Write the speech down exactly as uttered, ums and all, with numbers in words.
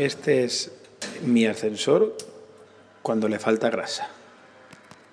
Este es mi ascensor cuando le falta grasa.